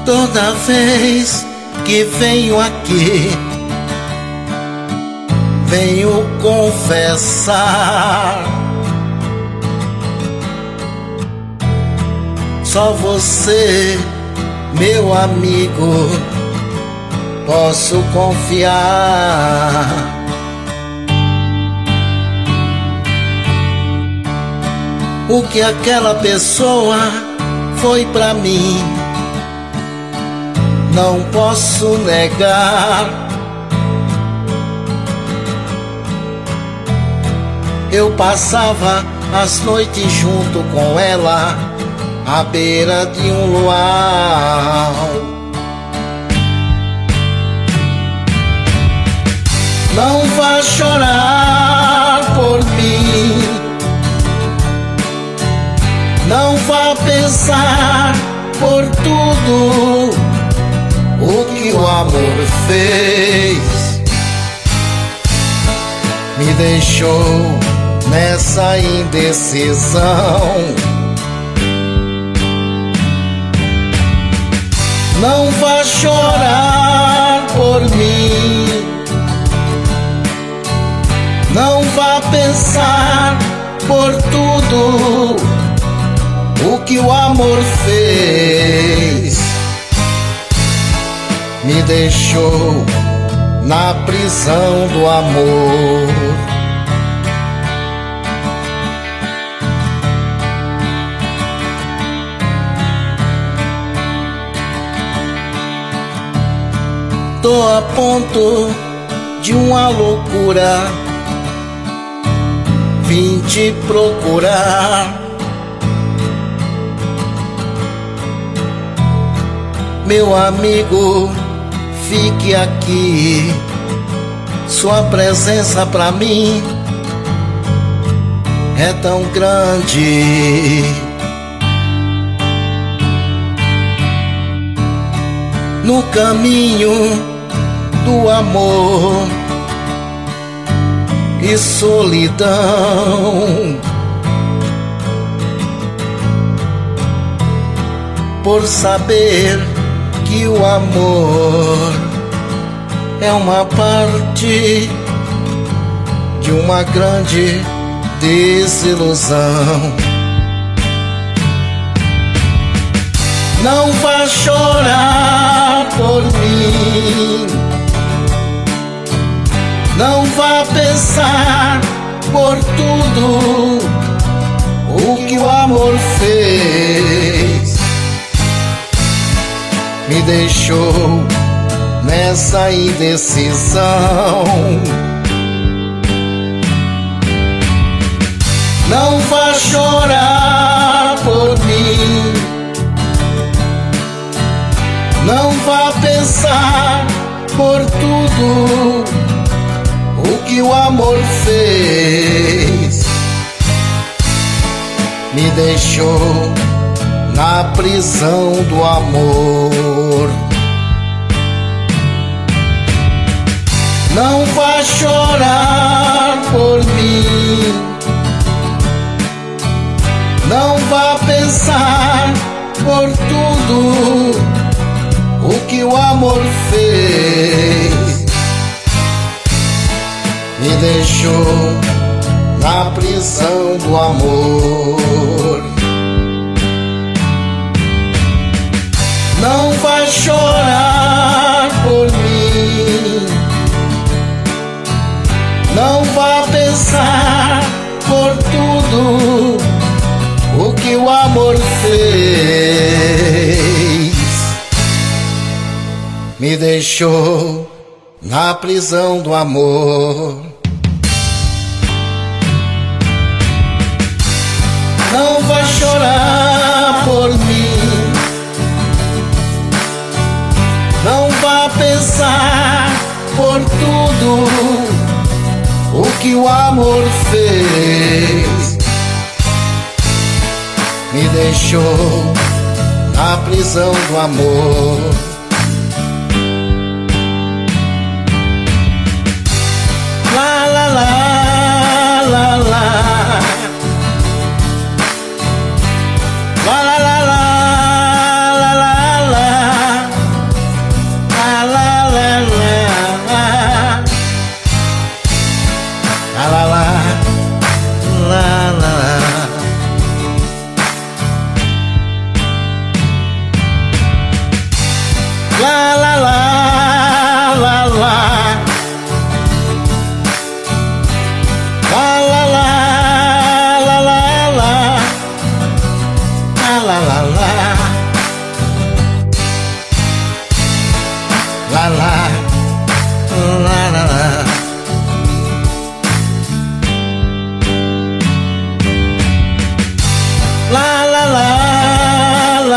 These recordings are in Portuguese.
Toda vez que venho aqui, venho confessar, só você, meu amigo, posso confiar. O que aquela pessoa foi pra mim, não posso negar. Eu passava as noites junto com ela, à beira de um luau. Não vá chorar por mim, não vá pensar por tudo o que o amor fez. Me deixou nessa indecisão. Não vá chorar por mim, não vá pensar por tudo o que o amor fez. Me deixou na prisão do amor. Tô a ponto de uma loucura, vim te procurar. Meu amigo, fique aqui, sua presença pra mim é tão grande. No caminho do amor e solidão, por saber que o amor é uma parte de uma grande desilusão. Não vá chorar por mim, não vá pensar por tudo o que o amor fez. Me deixou nessa indecisão. Não vá chorar por mim, não vá pensar por tudo o que o amor fez. Me deixou na prisão do amor. Não vá chorar por mim, não vá pensar por tudo o que o amor fez. Me deixou na prisão do amor. Não vá chorar por mim, não vá pensar por tudo o que o amor fez. Me deixou na prisão do amor. Não vá chorar por mim, não vá pensar por tudo o que o amor fez. Me deixou na prisão do amor. La la la la la, la la la la la la la.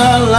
lá,